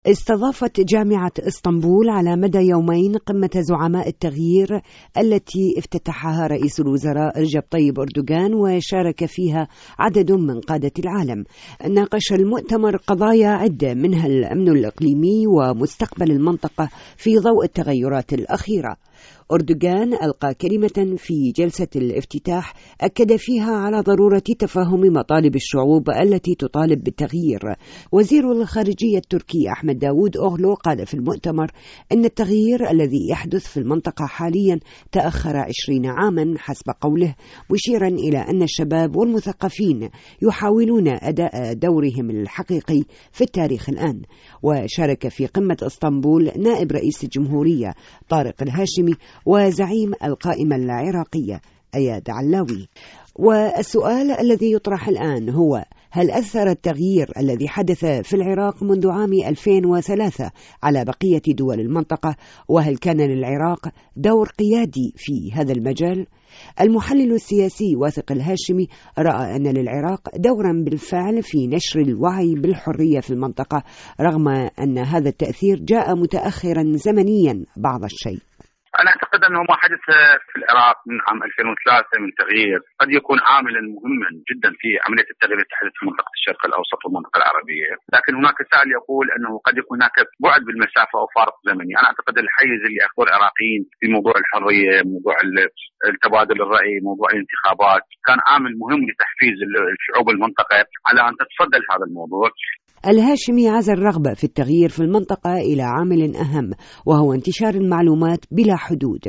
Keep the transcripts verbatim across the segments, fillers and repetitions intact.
استضافت جامعة اسطنبول على مدى يومين قمة زعماء التغيير التي افتتحها رئيس الوزراء رجب طيب أردوغان، وشارك فيها عدد من قادة العالم. ناقش المؤتمر قضايا عدة منها الأمن الإقليمي ومستقبل المنطقة في ضوء التغيرات الأخيرة. أردوغان ألقى كلمة في جلسة الافتتاح أكد فيها على ضرورة تفهم مطالب الشعوب التي تطالب بالتغيير. وزير الخارجية التركي أحمد داوود أوغلو قال في المؤتمر أن التغيير الذي يحدث في المنطقة حاليا تأخر عشرين عاما حسب قوله، مشيرا إلى أن الشباب والمثقفين يحاولون أداء دورهم الحقيقي في التاريخ الآن. وشارك في قمة اسطنبول نائب رئيس الجمهورية طارق الهاشمي وزعيم القائمة العراقية أياد علاوي. والسؤال الذي يطرح الآن هو: هل أثر التغيير الذي حدث في العراق منذ عام ألفين وثلاثة على بقية دول المنطقة؟ وهل كان للعراق دور قيادي في هذا المجال؟ المحلل السياسي واثق الهاشمي رأى أن للعراق دورا بالفعل في نشر الوعي بالحرية في المنطقة، رغم أن هذا التأثير جاء متأخرا زمنيا بعض الشيء. أنا أعتقد أنه ما حدث في العراق من عام ألفين وثلاثة من تغيير قد يكون عاملا مهما جدا في عملية التغيير التي تحدث في منطقة الشرق الأوسط والمنطقة العربية، لكن هناك سائل يقول أنه قد يكون هناك بعد بالمسافة أو فارق زمني. أنا أعتقد الحيز اللي أخذه العراقيين في موضوع الحرية، موضوع التبادل الرأي، موضوع الانتخابات، كان عامل مهم لتحفيز الشعوب المنطقة على أن تتصدى لهذا الموضوع. الهاشمي عزى الرغبة في التغيير في المنطقة إلى عامل أهم، وهو انتشار المعلومات بلا حدود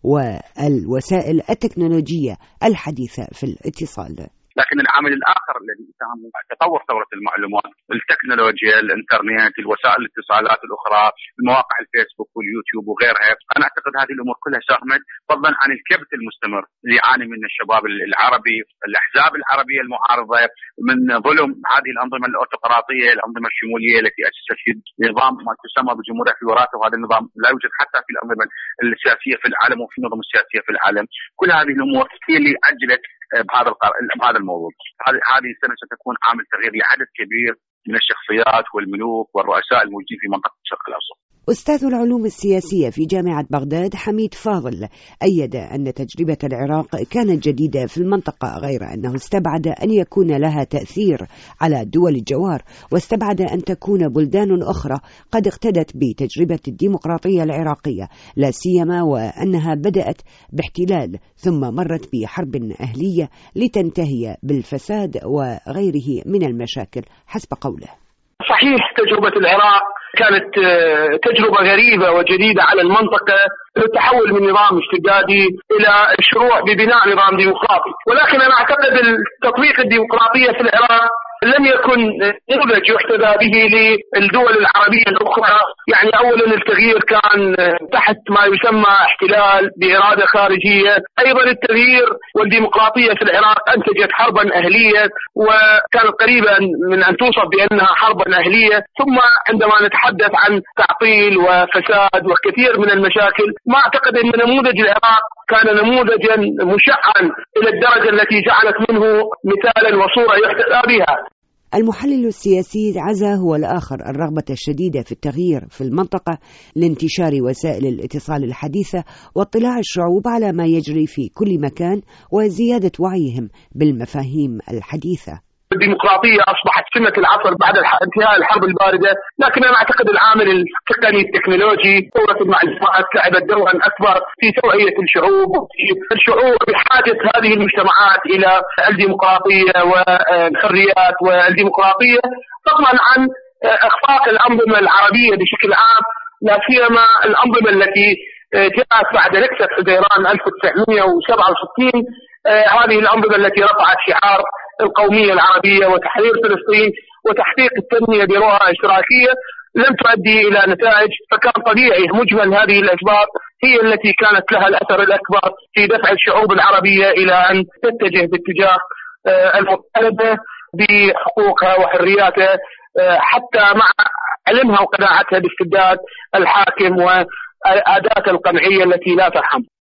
والوسائل التكنولوجية الحديثة في الاتصال. لكن العامل الآخر الذي ساهم هو تطور ثورة المعلومات، التكنولوجيا، الإنترنت، الوسائل الاتصالات الأخرى، المواقع الفيسبوك واليوتيوب وغيرها. أنا أعتقد هذه الأمور كلها ساهمت، فضلا عن الكبت المستمر اللي يعاني منه الشباب العربي، الأحزاب العربية المعارضة، من ظلم هذه الأنظمة الأوتقراطية، الأنظمة الشمولية التي أسست في نظام ما تسمى بالجمهورية فيوراته، وهذا النظام لا يوجد حتى في الأنظمة السياسية في العالم وفي النظم السياسية في العالم. كل هذه الأمور هي اللي عجلت بهذا بهذا الموضوع. هذه السنة ستكون عامل تغيير لعدد كبير من الشخصيات والملوك والرؤساء الموجودين في منطقة الشرق الأوسط. أستاذ العلوم السياسية في جامعة بغداد حميد فاضل أيد أن تجربة العراق كانت جديدة في المنطقة، غير أنه استبعد أن يكون لها تأثير على دول الجوار، واستبعد أن تكون بلدان أخرى قد اقتدت بتجربة الديمقراطية العراقية، لا سيما وأنها بدأت باحتلال ثم مرت بحرب أهلية لتنتهي بالفساد وغيره من المشاكل حسب قوله. صحيح، تجربة العراق كانت تجربة غريبة وجديدة على المنطقة، التحول من نظام اشتدادي إلى الشروع ببناء نظام ديمقراطي، ولكن أنا أعتقد التطبيق الديمقراطية في العراق لم يكن نموذج يحتذى به للدول العربية الأخرى. يعني أولا التغيير كان تحت ما يسمى احتلال بإرادة خارجية، أيضا التغيير والديمقراطية في العراق أنتجت حربا أهلية وكانت قريبا من أن توصف بأنها حربا أهلية. ثم عندما نتحدث عن تعطيل وفساد وكثير من المشاكل، ما أعتقد أن نموذج العراق كان نموذجا مشعا إلى الدرجة التي جعلت منه مثالا وصورة يحتذى بها. المحلل السياسي عزا هو الآخر الرغبة الشديدة في التغيير في المنطقة لانتشار وسائل الاتصال الحديثة واطلاع الشعوب على ما يجري في كل مكان وزيادة وعيهم بالمفاهيم الحديثة. الديمقراطية أصبحت سمة العصر بعد انتهاء الحرب الباردة، لكن أنا أعتقد العامل التقني التكنولوجي ثورة المعلومات لعبت دورا أكبر في توعية الشعوب، في الشعور بحاجة هذه المجتمعات إلى الديمقراطية والحريات والديمقراطية، فضلا عن إخفاق الأنظمة العربية بشكل عام، لا سيما الأنظمة التي جاءت بعد نكسة حزيران ألف وتسعمئة وسبعة وستين، هذه الأنظمة التي رفعت شعار القومية العربية وتحرير فلسطين وتحقيق التنمية برؤى اشتراكية، لم تؤدي إلى نتائج. فكان طبيعي مجمل هذه الأسباب هي التي كانت لها الأثر الأكبر في دفع الشعوب العربية إلى أن تتجه باتجاه المطالبة بحقوقها وحرياتها، حتى مع علمها وقناعتها باستبداد الحاكم وأداة القمعية التي لا ترحم.